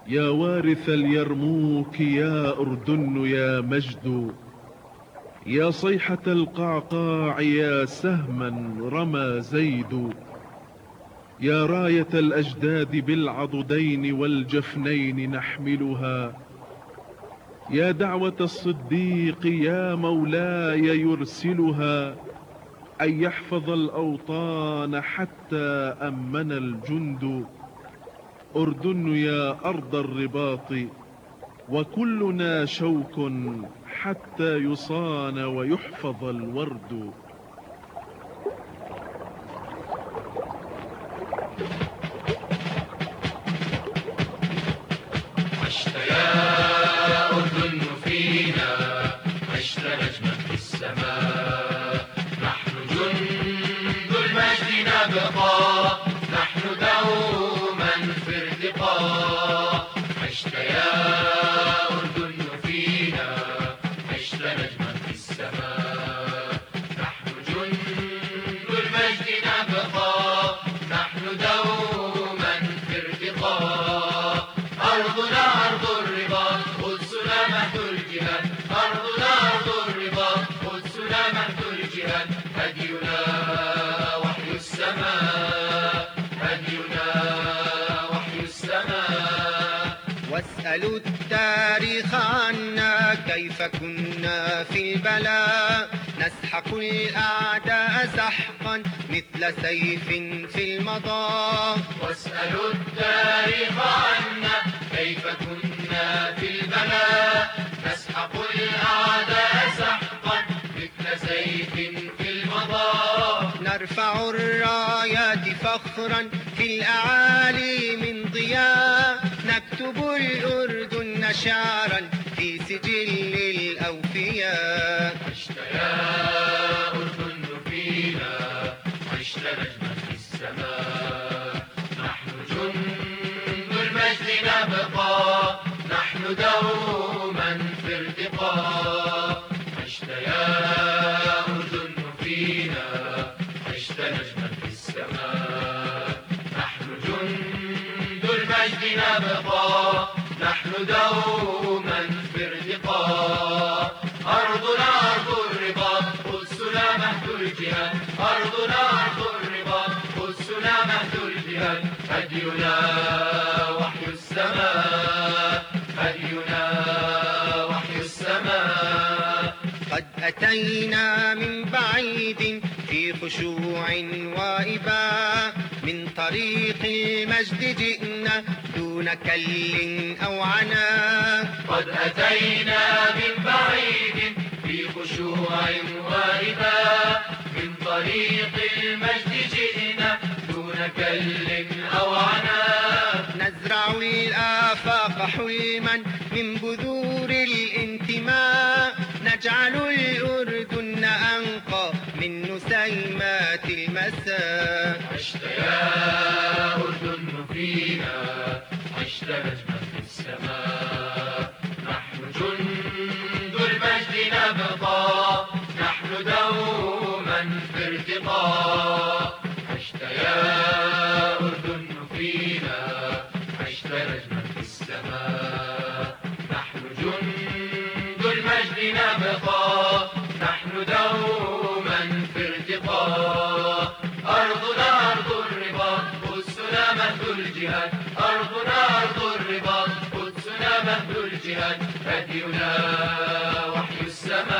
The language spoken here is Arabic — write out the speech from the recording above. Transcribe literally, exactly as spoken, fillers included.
يا وارث اليرموك يا أردن يا مجد، يا صيحة القعقاع يا سهما رمى زيد، يا راية الأجداد بالعضدين والجفنين نحملها، يا دعوة الصديق يا مولاي يرسلها، أن يحفظ الأوطان حتى أمن الجند. أردن يا أرض الرباط وكلنا شوك حتى يصان ويحفظ الورد. عشت يا أردن فينا، عشت نجما في السماء، نحن جند المجد نبقى، نحن دوما في ارتقاء. عشت يا أردن فينا، عشت نجما في السماء، نحن جند المجد نبقى، نحن دوما في ارتقاء. أرضنا أرض الرباط، قدسنا مهد الجهاد، أرضنا أرض الرباط، قدسنا مهد الجهاد. هدينا وحي السماء، هدينا وحي السماء. واسألوا التاريخ عنا كيف كنا في البلاء، نسحق الأعداء سحقا مثل سيف في المضاء. واسألوا التاريخ عنا كيف كنا في البلاء، نسحق الأعداء سحقا مثل سيف في المضاء. نرفع الرايات فخرا في الأعالي من ضياء، نكتب الأردن شعرا في سجل الأوفياء. عشت يا أردن فينا، عشت نجما في السماء، نحن جند المجد نبقى، نحن دوما في ارتقاء. عشت يا أردن فينا، عشت نجما في السماء، نحن جند المجد نبقى، نحن دوما في ارتقاء. أرضنا أرض الرباط، قدسنا مهد الجهاد، أرضنا أرض الرباط، قدسنا مهد الجهاد. هدينا وحي السماء، هدينا وحي السماء. قد أتينا من بعيد في خشوع وإباء، من طريق المجد جئنا دون كل أو عناء. قد أتينا من بعيد في خشوع وإباء، من طريق المجد جئنا دون كل أو عناء. نزرع الآفاق حلما من بذور الانتماء، نجعل الأردن أنقى من نسيمات المساء. عشت يا أردن فينا، عشت نجما في السماء، نحن جند المجد نبقى، نحن دوما في ارتقاء. عشت يا أردن فينا، عشت نجما في السماء، نحن جند المجد نبقى، نحن دوما في ارتقاء. أرضنا أرض الرباط، قدسنا مهد الجهاد، أرضنا أرض الرباط، قدسنا مهد الجهاد. هدينا وحي السماء.